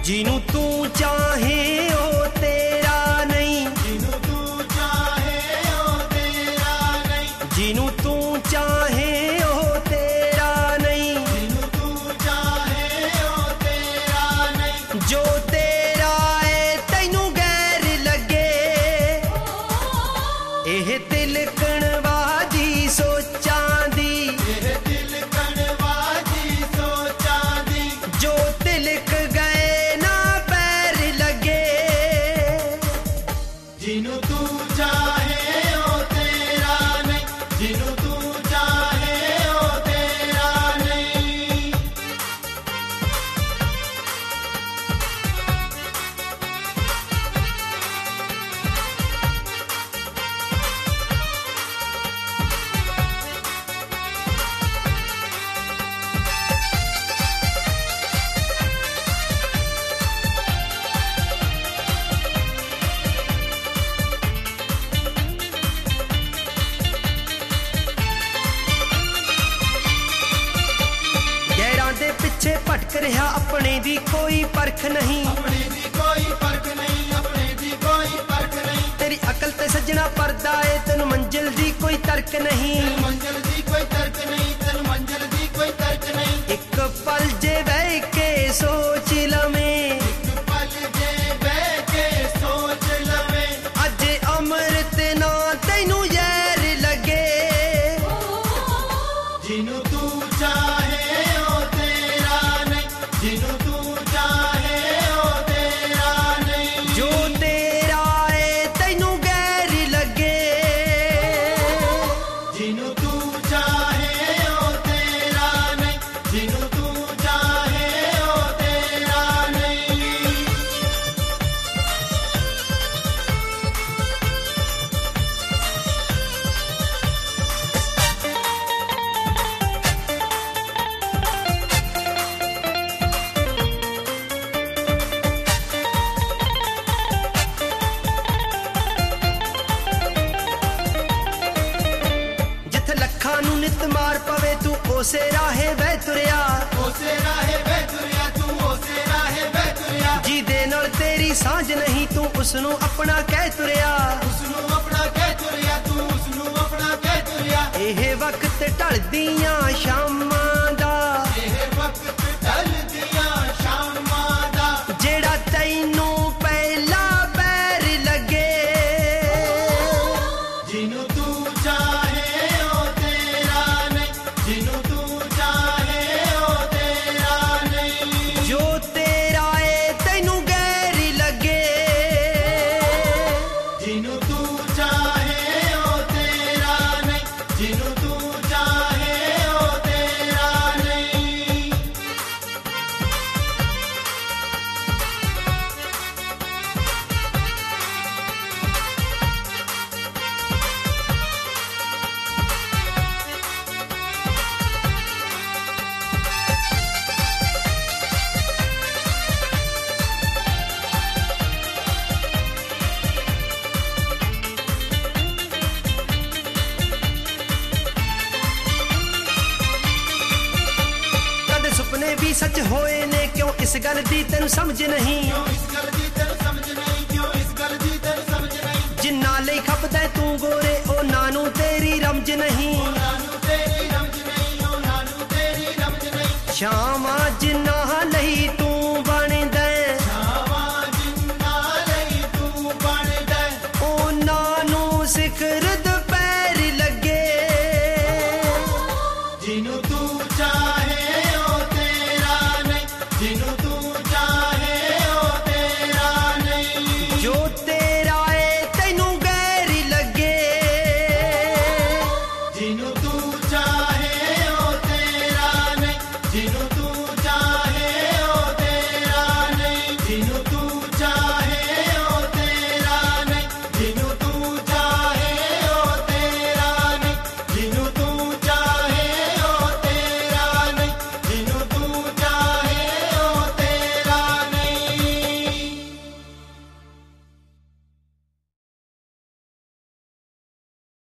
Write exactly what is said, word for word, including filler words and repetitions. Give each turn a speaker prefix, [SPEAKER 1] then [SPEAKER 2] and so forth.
[SPEAKER 1] जिनू तू चाहे ओ तेरा नहीं,
[SPEAKER 2] जिनू तू चाहे ओ तेरा नहीं,
[SPEAKER 1] जिनू तू चाहे ओ तेरा नहीं,
[SPEAKER 2] जिनू तू चाहे ओ तेरा नहीं,
[SPEAKER 1] जो तेरा है तैनू गैर लगे, एह तिलकण बाजी सोचां दी,
[SPEAKER 2] एह तिलकण बाजी सोचां दी,
[SPEAKER 1] जो तिलक गए ना पैर लगे,
[SPEAKER 2] जिनू तू चाहे ओ तेरा नहीं, जिनू तू चाहे ओ तेरा नहीं।
[SPEAKER 1] गैरां दे पिछे भटक रहा अपने दी कोई परख नहीं,
[SPEAKER 2] अपने दी कोई फर्क नहीं, अपने दी कोई फर्क नहीं,
[SPEAKER 1] तेरी अकल ते सजना पर्दा है तेन मंजिल दी कोई तर्क नहीं,
[SPEAKER 2] मंजिल दी कोई तर्क नहीं, तेन मंजिल दी कोई तर्क नहीं।
[SPEAKER 1] एक पल जे बह के सोच लवें,
[SPEAKER 2] एक पल जे बह के सोच लवे,
[SPEAKER 1] अज अमृत ना तैनू जहर लगे,
[SPEAKER 2] जिनू तू चाहे ओ तेरा नहीं, जिनू तू चाहे ओ तेरा नहीं,
[SPEAKER 1] जो तेरा है तैनू गैर लगे,
[SPEAKER 2] जिनू तू चाहे ओ तेरा नहीं, जिनू तू चाहे ओ तेरा नहीं।
[SPEAKER 1] जिथे लखां नू नित मार पवे तू ओसे राहे बह तुरिया,
[SPEAKER 2] ओसे राहे बह तुरिया, तू ओसे राहे बह तुरिया,
[SPEAKER 1] जी दे नाल तेरी सांझ नहीं तू उसनू अपना कह तुरिया,
[SPEAKER 2] उसनू अपना कह तुरिया, तू उसनू अपना कह तुरिया।
[SPEAKER 1] एह वक्त ढलदियां शामां दा,
[SPEAKER 2] ਇਹ ਵਕਤ ਢਲ ਦੀਆਂ ਸ਼ਾਮਾਂ ਦਾ,
[SPEAKER 1] जेड़ा तैनू पहला पैर लगे,
[SPEAKER 2] ਜਿਹਨੂੰ ਤੂੰ ਚਾਹੇ ਉਹ ਤੇਰਾ ਨਹੀਂ, ਜਿਹਨੂੰ ਤੂੰ ਚਾਹੇ ਉਹ ਤੇਰਾ ਨਹੀਂ,
[SPEAKER 1] जो तेरा है तैनू गैर लगे,
[SPEAKER 2] ਜਿਹਨੂੰ ਤੂੰ ਚਾਹੇ ਉਹ ਤੇਰਾ ਨਹੀਂ, ਜਿਹਨੂੰ ਤੂੰ ਚਾਹੇ ਉਹ ਤੇਰਾ ਨਹੀਂ।
[SPEAKER 1] कदे सुपने भी सच होए ने क्यों इस गल दी तेनू समझ नहीं,
[SPEAKER 2] ਕਿਉਂ ਇਸ ਗੱਲ ਦੀ ਤੈਨੂੰ ਸਮਝ ਨਹੀਂ, ਕਿਉਂ ਇਸ ਗੱਲ ਦੀ ਤੈਨੂੰ ਸਮਝ ਨਹੀਂ,
[SPEAKER 1] जिन्ना ਲਈ खपदा है तू गोरे ਉਹਨਾਂ ਨੂੰ तेरी रमज नहीं,
[SPEAKER 2] ਉਹਨਾਂ ਨੂੰ ਤੇਰੀ ਰਮਜ ਨਹੀਂ, ਉਹਨਾਂ ਨੂੰ ਤੇਰੀ ਰਮਜ ਨਹੀਂ।
[SPEAKER 1] शामा जिन्ना ਲਈ ਤੂੰ ਬਣਦਾ ਹੈ,
[SPEAKER 2] ਸ਼ਾਮਾਂ ਜਿੰਨਾਂ ਲਈ ਤੂੰ ਬਣਦਾ ਹੈ,
[SPEAKER 1] ਉਹਨਾਂ ਨੂੰ ਸਿਖਰ ਦੁਪਹਿਰ ਲੱਗੇ,
[SPEAKER 2] ਜਿਹਨੂੰ ਤੂੰ ਚਾਹੇ ਉਹ ਤੇਰਾ ਨਹੀਂ, ਜਿਹਨੂੰ ਤੂੰ ਚਾਹੇ ਉਹ ਤੇਰਾ ਨਹੀਂ,
[SPEAKER 1] ਜੋ ਤੇਰਾ ਹੈ ਤੈਨੂੰ ਗੈਰ ਲੱਗੇ,
[SPEAKER 2] ਜਿਹਨੂੰ ਤੂੰ ਚਾਹੇ ਉਹ ਤੇਰਾ ਨਹੀਂ, ਜਿਹਨੂੰ ਤੂੰ ਚਾਹੇ ਉਹ ਤੇਰਾ ਨਹੀਂ, ਜਿਹਨੂੰ